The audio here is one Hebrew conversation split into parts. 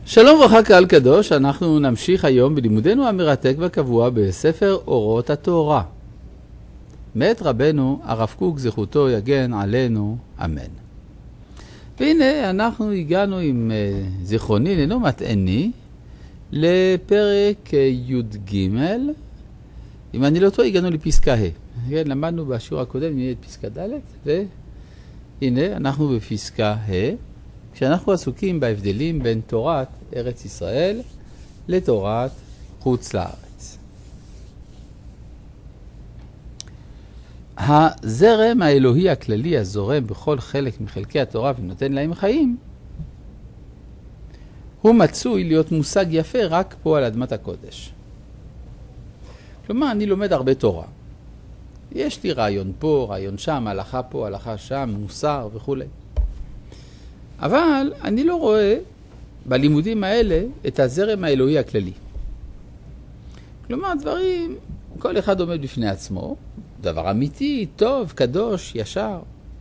שלום וברכה קהל קדוש, אנחנו נמשיך היום בלימודנו המרתק והקבוע בספר אורות התורה. מאת רבנו הרב קוק זכותו יגן עלינו, אמן. והנה אנחנו הגענו עם זיכרוני אינו מטעני לפרק י"ג. אם אני לא טועה הגענו לפסקה ה'. כן, למדנו בשיעור הקודם את פסקה ד' והנה אנחנו בפסקה ה'. כשאנחנו עסוקים בהבדלים בין תורת ארץ ישראל לתורת חוץ לארץ. הזרם האלוהי הכללי הזורם בכל חלק מחלקי התורה ונותן להם חיים, הוא מצוי להיות מושג יפה רק פה על אדמת הקודש. כלומר, אני לומד הרבה תורה. יש לי רעיון פה, רעיון שם, הלכה פה, הלכה שם, מוסר וכו'. אבל אני לא רואה בלימודים האלה את הזרם האלוהי הכללי. כלומר, דברים, כל אחד עומד בפני עצמו, דבר אמיתי, טוב, קדוש, ישר,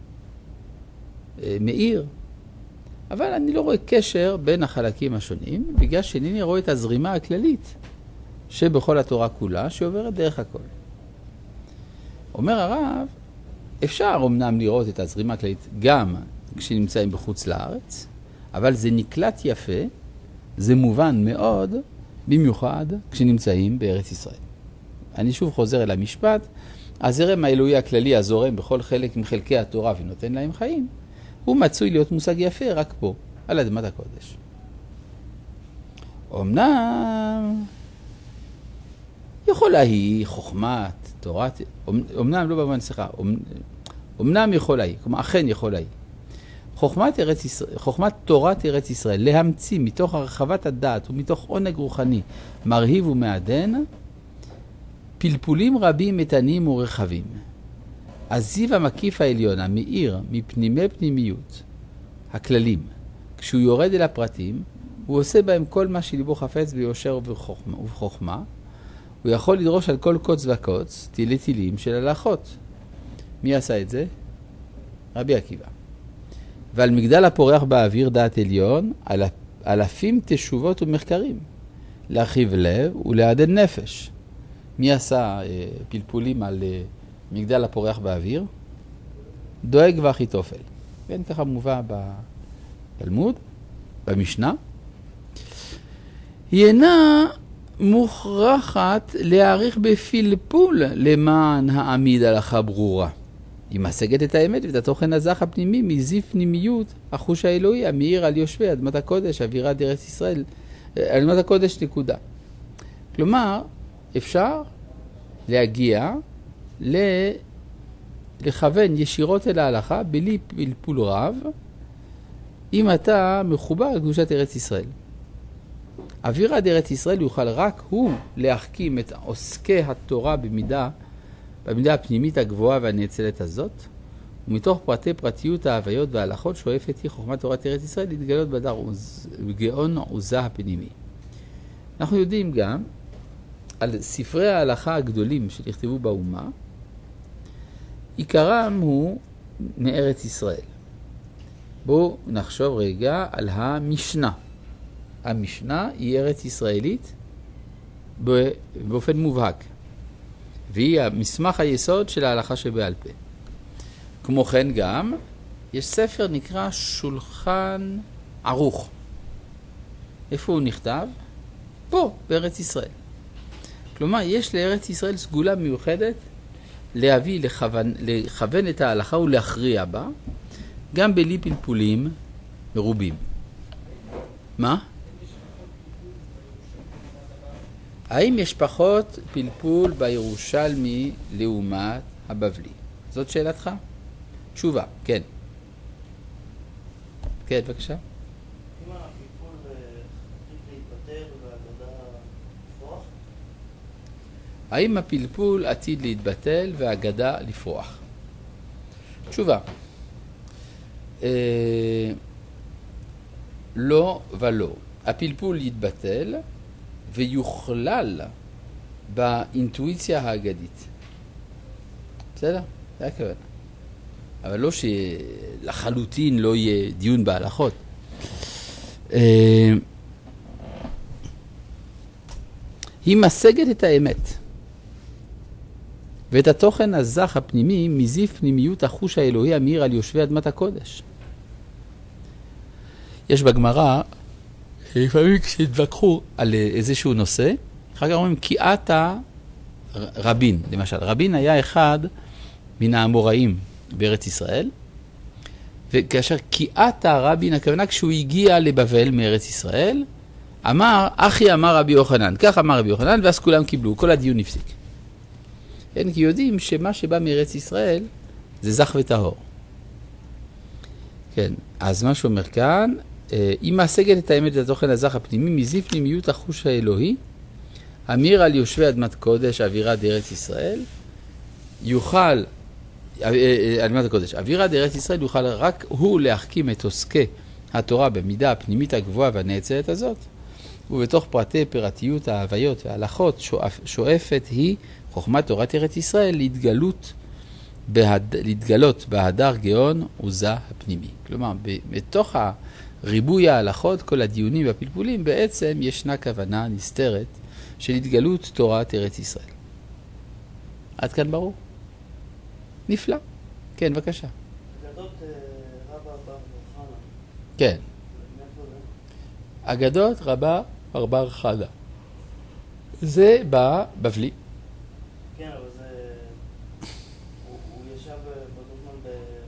מאיר. אבל אני לא רואה קשר בין החלקים השונים, בגלל שאינני רואה את הזרימה הכללית שבכל התורה כולה, שעוברת דרך הכל. אומר הרב, אפשר אמנם לראות את הזרימה הכללית גם כשנמצאים בחוץ לארץ, אבל זה נקלט יפה, זה מובן מאוד, במיוחד כשנמצאים בארץ ישראל. אני שוב חוזר אל המשפט, הזרם האלוהי הכללי הזורם בכל חלק מחלקי התורה ונותן להם חיים, הוא מצוי להיות מושג יפה רק פה, על אדמת הקודש. אמנם יכולה היא חוכמת תורת, אמנם לא במובן סליחה, אמנם יכולה היא, כלומר אכן יכולה היא. חוכמת תורת ארץ ישראל, להמציא מתוך הרחבת הדעת ומתוך עונג רוחני מרהיב ומעדן, פלפולים רבים מתנים ורחבים. הזיו המקיף העליון, המאיר מפנימי פנימיות, הכללים, כשהוא יורד אל הפרטים, הוא עושה בהם כל מה שליבו חפץ ביושר ובחוכמה, הוא יכול לדרוש על כל קוץ וקוץ, תילי תילים של הלכות. מי עשה את זה? רבי עקיבא. ועל מגדל הפורח באוויר דעת עליון, אלפים תשובות ומחקרים, להרחיב לב ולעדן נפש. מי עשה פלפולים על מגדל הפורח באוויר? דואג ואחיתופל. כן, ככה מובא בתלמוד, במשנה. היא אינה מוכרחת להעריך בפלפול למען העמיד הלכה ברורה. היא משגת את האמת ואת התוכן הזך הפנימי מזיו פנימיות החוש האלוהי המאיר על יושבי אדמת הקודש, אווירת ארץ ישראל, אדמת הקודש נקודה. כלומר, אפשר להגיע לכוון ישירות אל ההלכה בלי פלפול רב, אם אתה מחובר לקדושת ארץ ישראל. אווירת ארץ ישראל יוכל רק הוא להחכים את עוסקי התורה במידה הפנימית הגבוהה והנאצלת הזאת, ומתוך פרטי פרטיות ההוויות וההלכות שואפת היא חוכמת תורת ארץ ישראל להתגלות בגאון עוזה הפנימי. אנחנו יודעים גם על ספרי ההלכה הגדולים שנכתבו באומה, עיקרם הוא מארץ ישראל. בואו נחשוב רגע על המשנה. המשנה היא ארץ ישראלית באופן מובהק. והיא המסמך היסוד של ההלכה שבעל פה. כמו כן גם, יש ספר נקרא שולחן ערוך. איפה הוא נכתב? פה, בארץ ישראל. כלומר, יש לארץ ישראל סגולה מיוחדת להביא, לכוון את ההלכה ולהכריע בה, גם בלי פלפולים מרובים. מה? האם יש פחות פלפול בירושלמי לעומת הבבלי? זאת שאלתך? תשובה, כן. כן, בבקשה. אם הפלפול עתיד להתבטל והאגדה לפרוח? האם הפלפול עתיד להתבטל והאגדה לפרוח? תשובה. לא ולא. הפלפול יתבטל ויוכלל באינטואיציה האגדית. בסדר? זה הכוונה. אבל לא שלחלוטין לא יהיה דיון בהלכות. היא משגת את האמת. ואת התוכן הזך הפנימי מזיף פנימיות החוש האלוהי המאיר על יושבי אדמת הקודש. יש בגמרא, לפעמים כשהתווכחו על איזשהו נושא, אחר כך אומרים, קיאת רבין, למשל. רבין היה אחד מן האמוראים בארץ ישראל, וכאשר קיאת רבין, הכוונה כשהוא הגיע לבבל מארץ ישראל, אמר, אחי אמר רבי יוחנן, כך אמר רבי יוחנן, ואז כולם קיבלו, כל הדיון נפסיק. כן, כי יודעים שמה שבא מארץ ישראל זה זך וטהור. כן, אז מה שאומר כאן, היא משגת את האמת את התוכן הזך הפנימי, מזיף פנימיות החוש האלוהי, המאיר על יושבי אדמת קודש, אווירה דארץ ישראל, יוכל, אדמת הקודש, אווירה דארץ ישראל יוכל רק הוא להחכים את עוסקי התורה במידה הפנימית הגבוהה והנאצלת הזאת, ובתוך פרטי פרטיות ההוויות וההלכות שואפת היא חוכמת תורת ארץ ישראל להתגלות בהדר גאון וזה הפנימי. כלומר, בתוך ריבוי ההלכות, כל הדיונים והפלפולים, בעצם ישנה כוונה נסתרת של התגלות תורת ארץ ישראל. עד כאן ברור? נפלא. כן, בבקשה. אגדות רבא בר חנה. כן. מאיפה זה? אגדות רבא בר חנה. זה בבבלי. כן, אבל זה... הוא ישב באותו זמן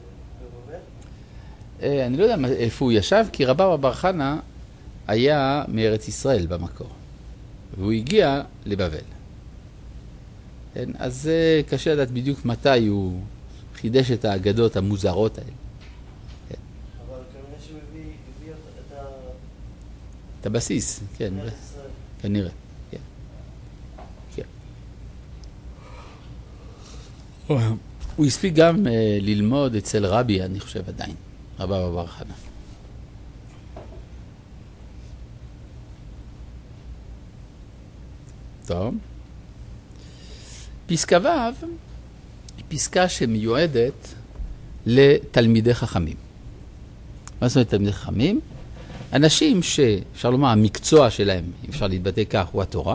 בבבל? אני לא יודע איפה הוא ישב, כי רבא בר חנה היה מארץ ישראל במקור. והוא הגיע לבבל. כן? אז זה קשה לדעת בדיוק מתי הוא חידש את האגדות המוזרות האלה. כן. אבל כנראה שהוא הביא את הבסיס, כן. ארץ ישראל. כנראה, כן. כן. הוא הספיק גם ללמוד אצל רבי, אני חושב עדיין, רבא בר חנה. טוב. פסקה ו' היא פסקה שמיועדת לתלמידי חכמים. מה זאת אומרת תלמידי חכמים? אנשים שאפשר לומר המקצוע שלהם, אם אפשר להתבטא כך, הוא התורה.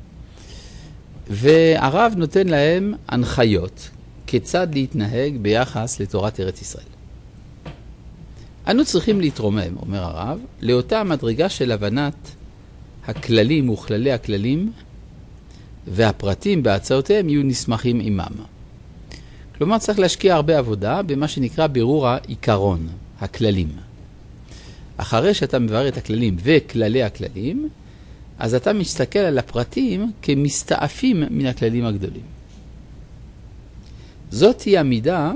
והרב נותן להם הנחיות כיצד להתנהג ביחס לתורת ארץ ישראל. אנו צריכים להתרומם, אומר הרב, לאותה המדרגה של הבנת הכללים וכללי הכללים, והפרטים בהצעותיהם יהיו נסמכים עמם. כלומר, צריך להשקיע הרבה עבודה במה שנקרא בירור העיקרון, הכללים. אחרי שאתה מברר את הכללים וכללי הכללים, אז אתה מסתכל על הפרטים כמסתעפים מן הכללים הגדולים. זאת היא המידה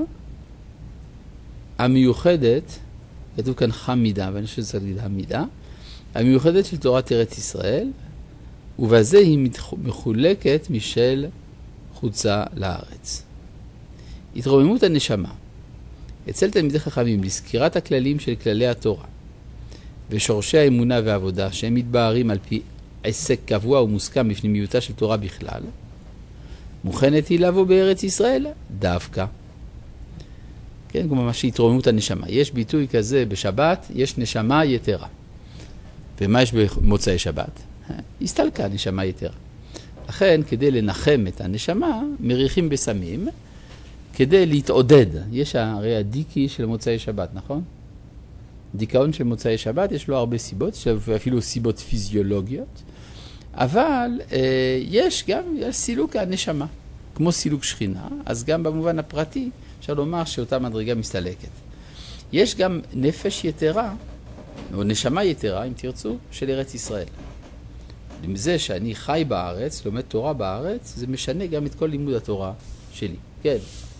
המיוחדת, כתוב כאן חמידה, ואני חושב שזה להגיד המידה, המיוחדת של תורת ארץ ישראל, ובזה היא מחולקת משל חוצה לארץ. התרוממות הנשמה. אצל תלמידי חכמים לסקירת הכללים של כללי התורה, ושורשי האמונה והעבודה שהם מתבהרים על פי עסק קבוע ומוסכם בפנימיותה של תורה בכלל, מוכנת היא לבוא בארץ ישראל דווקא. כן, כמו מה שהתרוממות הנשמה. יש ביטוי כזה בשבת, יש נשמה יתרה. ומה יש במוצאי שבת? הסתלקה נשמה יתרה. לכן, כדי לנחם את הנשמה, מריחים בסמים, כדי להתעודד. יש הרי הדיקי של מוצאי שבת, נכון? דיכאון של מוצאי שבת, יש לו הרבה סיבות, אפילו סיבות פיזיולוגיות, אבל יש גם סילוק הנשמה, כמו סילוק שכינה, אז גם במובן הפרטי אפשר לומר שאותה מדרגה מסתלקת. יש גם נפש יתרה, או נשמה יתרה, אם תרצו, של ארץ ישראל. עם זה שאני חי בארץ, לומד תורה בארץ, זה משנה גם את כל לימוד התורה שלי. כן.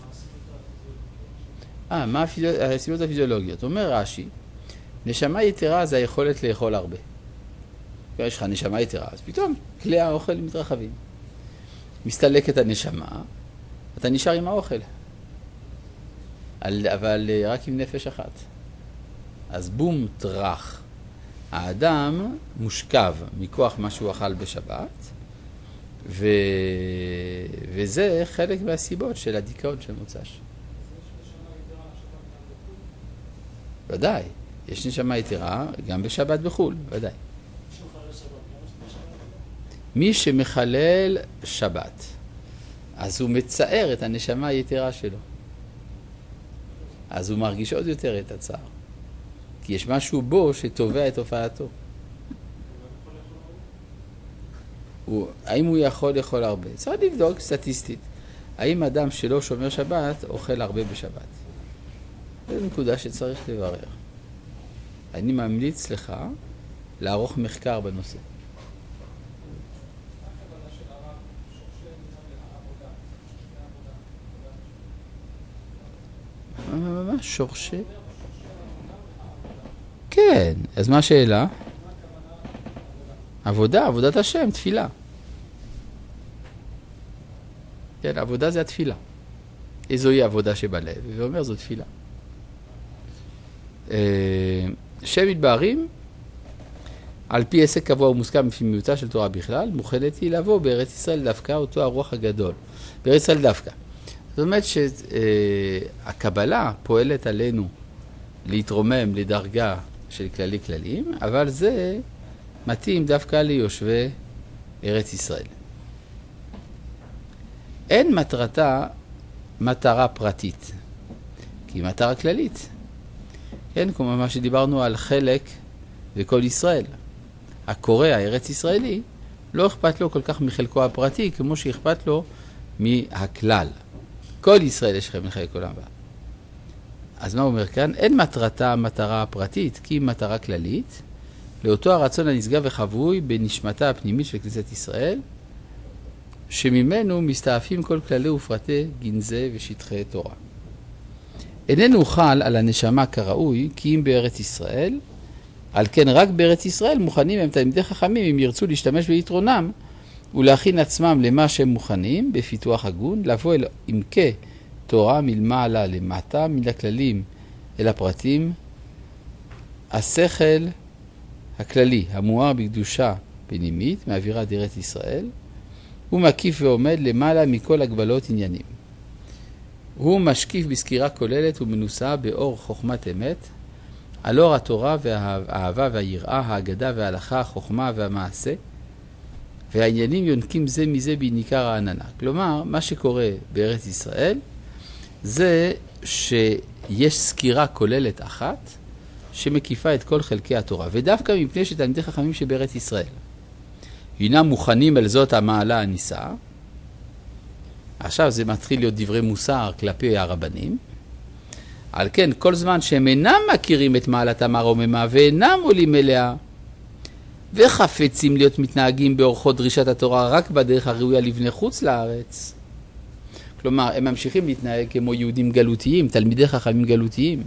מה הסיבות הפיזיולוגיות? אומר רש"י, נשמה יתרה זה היכולת לאכול הרבה. יש לך נשמה יתרה, אז פתאום כלי האוכל מתרחבים. מסתלקת הנשמה, אתה נשאר עם האוכל. אבל רק עם נפש אחת. אז בום טרח. האדם מושכב מכוח מה שהוא אכל בשבת, וזה חלק מהסיבות של הדיכאון של מוצ"ש. ודאי, יש נשמה יתרה גם בשבת בחול, ודאי. מי שמחלל שבת, אז הוא מצער את הנשמה היתרה שלו. אז הוא מרגיש עוד יותר את הצער. כי יש משהו בו שתובע את הופעתו. האם הוא יכול לאכול הרבה? צריך לבדוק סטטיסטית. האם אדם שלא שומר שבת אוכל הרבה בשבת? זו נקודה שצריך לברר. אני ממליץ לך לערוך מחקר בנושא. מה? שורשי? כן, אז מה השאלה? עבודה, עבודת השם, תפילה. כן, עבודה זה התפילה. איזוהי עבודה שבלב, ואומר זו תפילה. שם מתבהרים, על פי עסק קבוע ומוסכם בפנימיותה של תורה בכלל, מוכנת היא לבוא בארץ ישראל דווקא אותו הרוח הגדול. בארץ ישראל דווקא. זאת אומרת שהקבלה פועלת עלינו להתרומם לדרגה של כללים, אבל זה מתאים דווקא ליושבי ארץ ישראל. אין מטרתה מטרה פרטית, כי היא מטרה כללית. כן, כמו מה שדיברנו על חלק וכל ישראל. הקורא, הארץ ישראלי, לא אכפת לו כל כך מחלקו הפרטי, כמו שאכפת לו מהכלל. כל ישראל יש לכם לחלק עולם הבא. אז מה הוא אומר כאן? אין מטרתה מטרה פרטית, כי היא מטרה כללית, לאותו הרצון הנשגב וחבוי בנשמתה הפנימית של כנסת ישראל, שממנו מסתעפים כל כללי ופרטי גנזי ושטחי תורה. איננו חל על הנשמה כראוי, כי אם בארץ ישראל, על כן רק בארץ ישראל מוכנים הם תלמידי חכמים, אם ירצו להשתמש ביתרונם, ולהכין עצמם למה שהם מוכנים, בפיתוח הגון, לבוא אל עמקי תורה מלמעלה למטה, מן הכללים אל הפרטים, השכל הכללי, המואר בקדושה פנימית, מאווירת ארץ ישראל, הוא מקיף ועומד למעלה מכל הגבלות עניינים. הוא משקיף בסקירה כוללת ומנוסה באור חוכמת אמת, על אור התורה והאהבה והיראה, ההגדה וההלכה, החוכמה והמעשה, והעניינים יונקים זה מזה בעיקר העננה. כלומר, מה שקורה בארץ ישראל, זה שיש סקירה כוללת אחת, שמקיפה את כל חלקי התורה, ודווקא מפני שתלמידי חכמים שבארץ ישראל הינם מוכנים על זאת המעלה הניסה. עכשיו זה מתחיל להיות דברי מוסר כלפי הרבנים. על כן, כל זמן שהם אינם מכירים את מעלתם הרוממה ואינם עולים אליה, וחפצים להיות מתנהגים באורחות דרישת התורה רק בדרך הראויה לבני חוץ לארץ. כלומר, הם ממשיכים להתנהג כמו יהודים גלותיים, תלמידי חכמים גלותיים.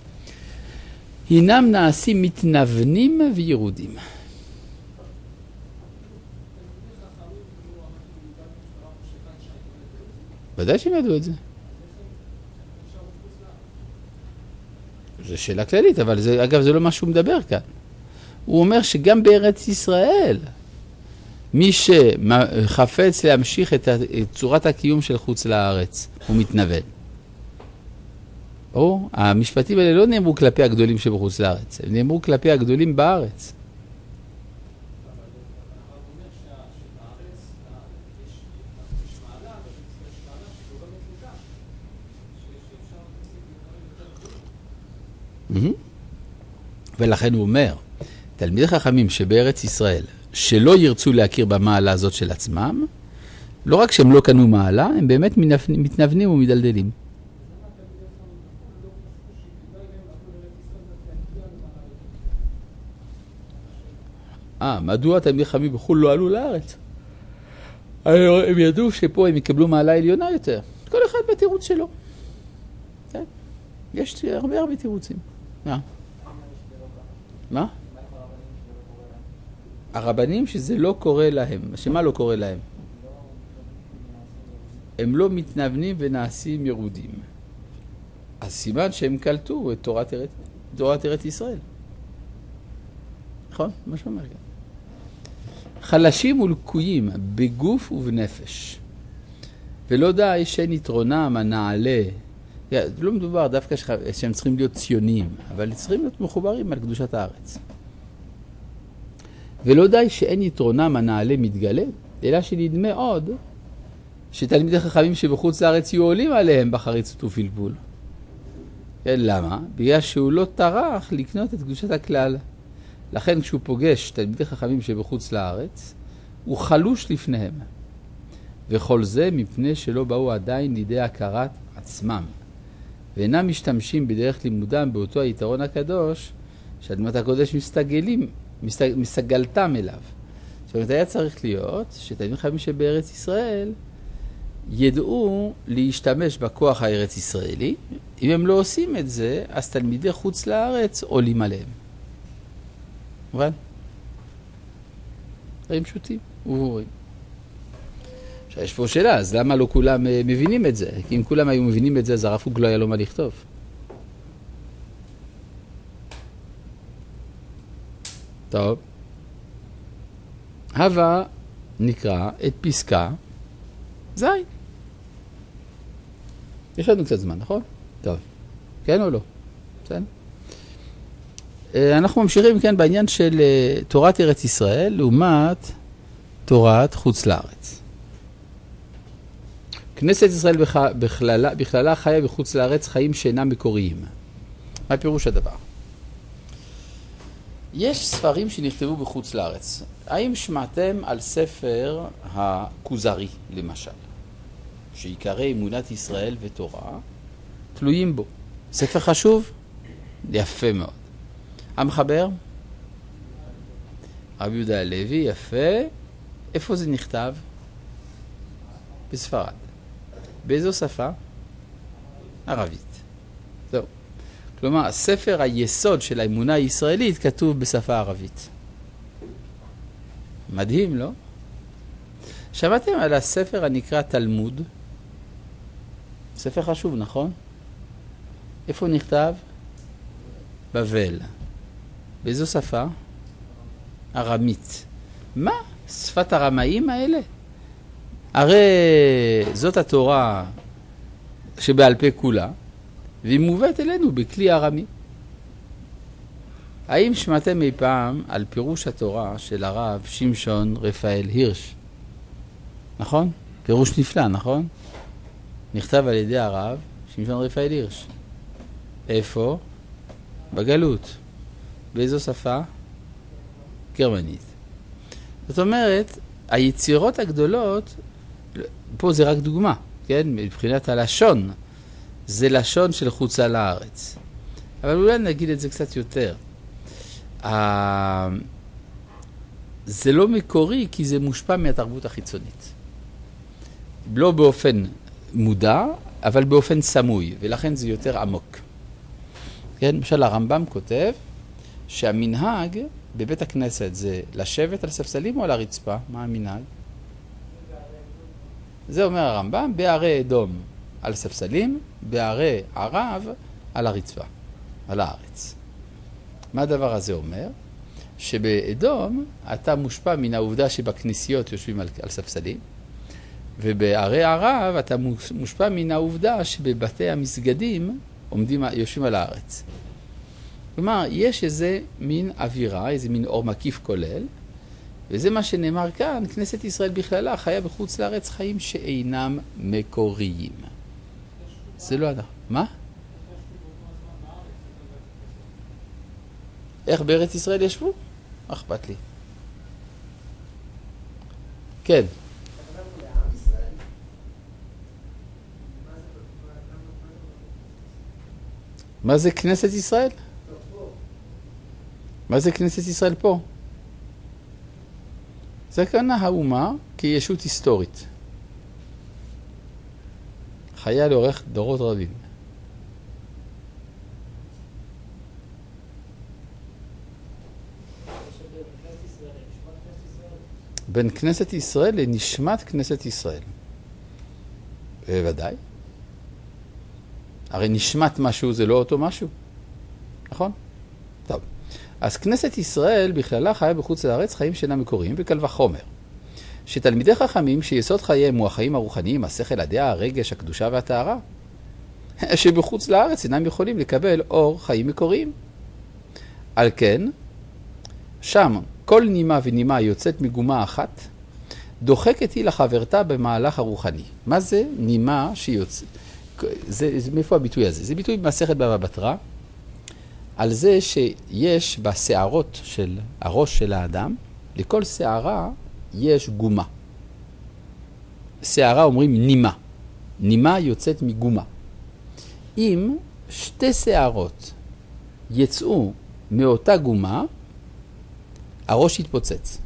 הינם נעשים מתנוונים וירודים. ודאי שהם ידעו את זה. זו שאלה כללית, אבל זה, אגב, זה לא מה שהוא מדבר כאן. הוא אומר שגם בארץ ישראל, מי שחפץ להמשיך את צורת הקיום של חוץ לארץ, הוא מתנוון. או, המשפטים האלה לא נאמרו כלפי הגדולים שבחוץ לארץ, הם נאמרו כלפי הגדולים בארץ. ולכן הוא אומר, תלמידי חכמים שבארץ ישראל, שלא ירצו להכיר במעלה הזאת של עצמם, לא רק שהם לא קנו מעלה, הם באמת מתנוונים ומדלדלים. מדוע תלמידי חכמים בחו"ל לא עלו לארץ? הם ידעו שפה הם יקבלו מעלה עליונה יותר. כל אחד בתירוץ שלו. יש הרבה תירוצים. מה? הרבנים שזה לא קורה להם. שמה לא קורה להם? הם לא מתנוונים ונעשים ירודים. אז סימן שהם קלטו את תורת ארץ ישראל. נכון? מה שאומר כאן. חלשים ולקויים בגוף ובנפש. ולא די שנתרונם הנעלה. לא מדובר דווקא שהם צריכים להיות ציוניים, אבל צריכים להיות מחוברים על קדושת הארץ. ולא די שאין יתרונם הנעלה מתגלה, אלא שנדמה עוד שתלמידי חכמים שבחוץ לארץ יהיו עולים עליהם בחריצות ופלפול. כן, למה? בגלל שהוא לא טרח לקנות את קדושת הכלל. לכן כשהוא פוגש תלמידי חכמים שבחוץ לארץ, הוא חלוש לפניהם. וכל זה מפני שלא באו עדיין לידי הכרת עצמם, ואינם משתמשים בדרך לימודם באותו היתרון הקדוש, שאדמת הקודש מסתגלתם אליו. זאת אומרת, היה צריך להיות שתלמידי חכמים שבארץ ישראל ידעו להשתמש בכוח הארץ ישראלי. אם הם לא עושים את זה, אז תלמידי חוץ לארץ עולים עליהם. מובן? דברים פשוטים וברורים. עכשיו יש פה שאלה, אז למה לא כולם מבינים את זה? כי אם כולם היו מבינים את זה, אז הרב קוק לא היה לו מה לכתוב. טוב. הווה נקרא את פסקה זין. יש לנו קצת זמן, נכון? טוב. כן או לא? בסדר? אנחנו ממשיכים כן בעניין של תורת ארץ ישראל לעומת תורת חוץ לארץ. כנסת ישראל בכללה חיה בחוץ לארץ חיים שאינם מקוריים. מה פירוש הדבר? יש ספרים שנכתבו בחוץ לארץ. האם שמעתם על ספר הכוזרי, למשל, שעיקרי אמונת ישראל ותורה תלויים בו? ספר חשוב? יפה מאוד. המחבר? רבי יהודה הלוי, יפה. איפה זה נכתב? בספרד. באיזו שפה? ערבית. זהו. כלומר, ספר היסוד של האמונה הישראלית כתוב בשפה ערבית. מדהים, לא? שמעתם על הספר הנקרא תלמוד? ספר חשוב, נכון? איפה הוא נכתב? בבל. באיזו שפה? ארמית. מה? שפת הרמאים האלה? הרי זאת התורה שבעל פה כולה, והיא מובאת אלינו בכלי ארמי. האם שמעתם אי פעם על פירוש התורה של הרב שמשון רפאל הירש? נכון? פירוש נפלא, נכון? נכתב על ידי הרב שמשון רפאל הירש. איפה? בגלות. באיזו שפה? גרמנית. זאת אומרת, היצירות הגדולות, פה זה רק דוגמה, כן? מבחינת הלשון, זה לשון של חוצה לארץ. אבל אולי נגיד את זה קצת יותר. זה לא מקורי כי זה מושפע מהתרבות החיצונית. לא באופן מודע, אבל באופן סמוי, ולכן זה יותר עמוק. כן? למשל, הרמב"ם כותב שהמנהג בבית הכנסת זה לשבת על ספסלים או על הרצפה? מה המנהג? זה אומר הרמב"ם, בערי אדום על ספסלים, בערי ערב על הרצפה, על הארץ. מה הדבר הזה אומר? שבאדום אתה מושפע מן העובדה שבכנסיות יושבים על ספסלים, ובערי ערב אתה מושפע מן העובדה שבבתי המסגדים יושבים על הארץ. כלומר, יש איזה מין אווירה, איזה מין אור מקיף כולל, וזה מה שנאמר כאן, כנסת ישראל בכללה חיה בחוץ לארץ חיים שאינם מקוריים. זה לא אנחנו. מה? איך בארץ ישראל ישבו? אכפת לי. כן. מה זה כנסת ישראל? מה זה כנסת ישראל פה? זה כאן האומה כישות היסטורית. חיה לאורך דורות רבים. בין כנסת ישראל לנשמת כנסת ישראל. בוודאי. הרי נשמת משהו זה לא אותו משהו. נכון? טוב. אז כנסת ישראל בכללה חיה בחוץ לארץ חיים שאינם מקוריים וקל וחומר. שתלמידי חכמים שיסוד חייהם הוא החיים הרוחניים, השכל, הדעה, הרגש, הקדושה והטהרה, שבחוץ לארץ אינם יכולים לקבל אור חיים מקוריים. על כן, שם כל נימה ונימה יוצאת מגומה אחת, דוחקת היא לחברתה במהלך הרוחני. מה זה נימה שיוצאת? מאיפה הביטוי הזה? זה ביטוי במסכת בבא בתרא, על זה שיש בשערות של הראש של האדם, לכל שערה יש גומה. שערה אומרים נימה. נימה יוצאת מגומה. אם שתי שערות יצאו מאותה גומה, הראש יתפוצץ.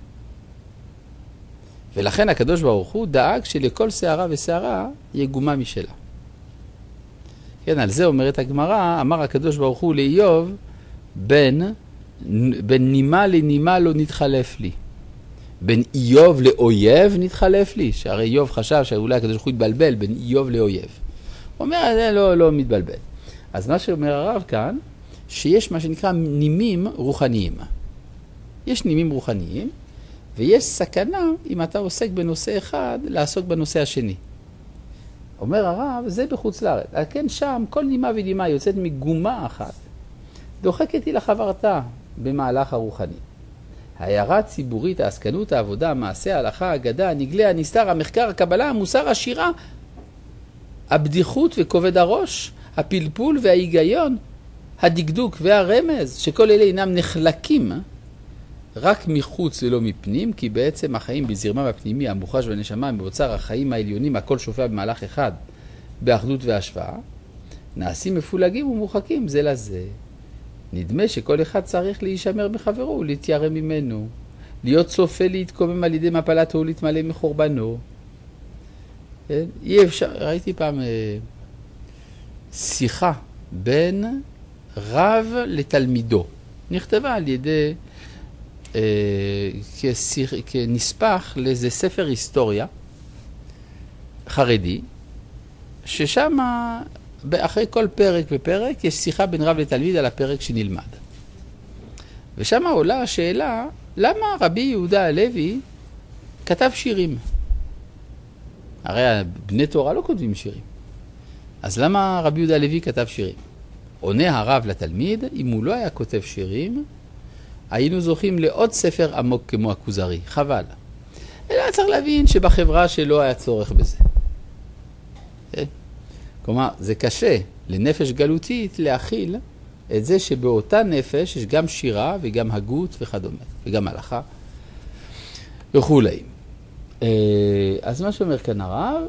ולכן הקדוש ברוך הוא דאג שלכל שערה ושערה יהיה גומה משלה. כן, על זה אומרת הגמרא, אמר הקדוש ברוך הוא לאיוב, בין נימה לנימה לא נתחלף לי. בין איוב לאויב נתחלף לי. שהרי איוב חשב שאולי הקדוש ברוך הוא יתבלבל בין איוב לאויב. הוא אומר, זה לא מתבלבל. אז מה שאומר הרב כאן, שיש מה שנקרא נימים רוחניים. יש נימים רוחניים, ויש סכנה, אם אתה עוסק בנושא אחד, לעסוק בנושא השני. אומר הרב, זה בחוץ לארץ. כן, שם כל נימה ונימה יוצאת מגומה אחת, דוחקת היא לחברתה במהלך הרוחני. ההערה הציבורית, העסקנות, העבודה, המעשה, ההלכה, האגדה, הנגלה, הנסתר, המחקר, הקבלה, המוסר, השירה, הבדיחות וכובד הראש, הפלפול וההיגיון, הדקדוק והרמז, שכל אלה אינם נחלקים רק מחוץ ולא מפנים, כי בעצם החיים בזרמם הפנימי, המוחש והנשמה, באוצר החיים העליונים, הכל שופע במהלך אחד, באחדות והשוואה, נעשים מפולגים ומורחקים זה לזה. נדמה שכל אחד צריך להישמר בחברו ולהתיירא ממנו, להיות צופה להתקומם על ידי מפלתו ולהתמלא מחורבנו. כן? אי אפשר, ראיתי פעם שיחה בין רב לתלמידו, נכתבה על ידי כנספח לאיזה ספר היסטוריה חרדי, ששם אחרי כל פרק ופרק יש שיחה בין רב לתלמיד על הפרק שנלמד. ושם עולה השאלה, למה רבי יהודה הלוי כתב שירים? הרי בני תורה לא כותבים שירים. אז למה רבי יהודה הלוי כתב שירים? עונה הרב לתלמיד, אם הוא לא היה כותב שירים, היינו זוכים לעוד ספר עמוק כמו הכוזרי. חבל. אלא צריך להבין שבחברה שלא היה צורך בזה. כלומר, זה קשה לנפש גלותית להכיל את זה שבאותה נפש יש גם שירה וגם הגות וכדומה, וגם הלכה וכו'. אז מה שאומר כאן הרב,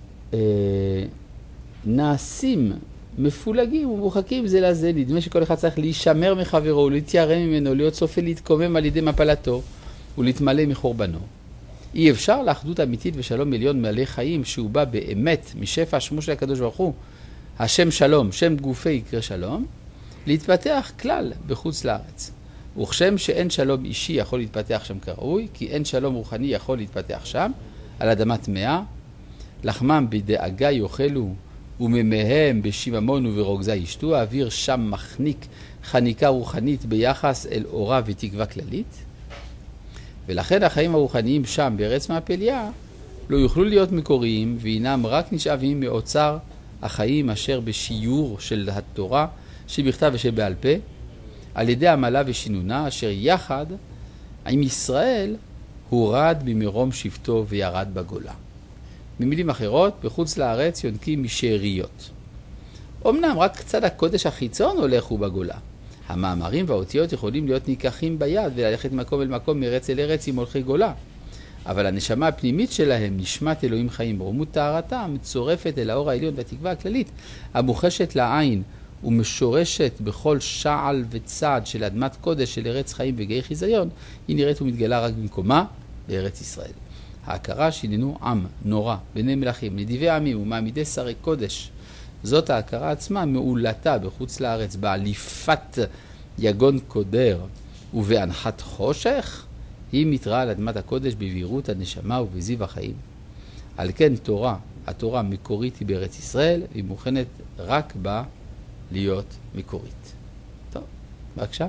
נעשים מפולגים ומורחקים זה לזה, נדמה שכל אחד צריך להישמר מחברו, להתיירא ממנו, להיות צופה להתקומם על ידי מפלתו ולהתמלא מחורבנו. אי אפשר לאחדות אמיתית ושלום עליון מלא חיים שהוא בא באמת משפע שמו של הקדוש ברוך הוא, השם שלום, שם גופי יקרא שלום, להתפתח כלל בחוץ לארץ. וכשם שאין שלום אישי יכול להתפתח שם כראוי, כי אין שלום רוחני יכול להתפתח שם, על אדמת טמאה, לחמם בדאגה יאכלו וממיהם בשיממון וברוגזה ישתו, האוויר שם מחניק חניקה רוחנית ביחס אל אורה ותקווה כללית. ולכן החיים הרוחניים שם בארץ מעפליה לא יוכלו להיות מקוריים והינם רק נשאבים מאוצר החיים אשר בשיעור של התורה שבכתב ושבעל פה על ידי עמלה ושינונה אשר יחד עם ישראל הורד ממרום שבטו וירד בגולה. במילים אחרות, בחוץ לארץ יונקים משאריות. אמנם רק קצת הקודש החיצון הולך הוא בגולה. המאמרים והאותיות יכולים להיות ניקחים ביד וללכת מקום אל מקום מארץ אל ארץ עם הולכי גולה. אבל הנשמה הפנימית שלהם, נשמת אלוהים חיים ברומות טהרתה, מצורפת אל האור העליון והתקווה הכללית, המוחשת לעין ומשורשת בכל שעל וצעד של אדמת קודש של ארץ חיים וגאי חיזיון, היא נראית ומתגלה רק במקומה בארץ ישראל. ההכרה שיננו עם נורא, בני מלכים, נדיבי עמים ומעמידי שרי קודש, זאת ההכרה עצמה מעולתה בחוץ לארץ, בעליפת יגון קודר ובהנחת חושך, היא מתראה על אדמת הקודש בבהירות הנשמה ובזיו החיים. על כן התורה מקורית היא בארץ ישראל, היא מוכנת רק בה להיות מקורית. טוב, בבקשה.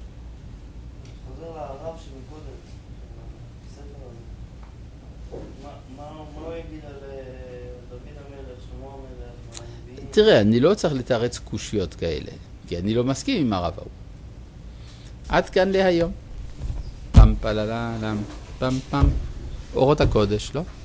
חוזר לרב שמקודם, בספר הזה. מה הוא יגיד על דוד המלך, שלמה המלך? תראה, אני לא צריך לתרץ קושיות כאלה, כי אני לא מסכים עם הרב ההוא. עד כאן להיום. פללה, לם, פם פם. אורות הקודש, לא?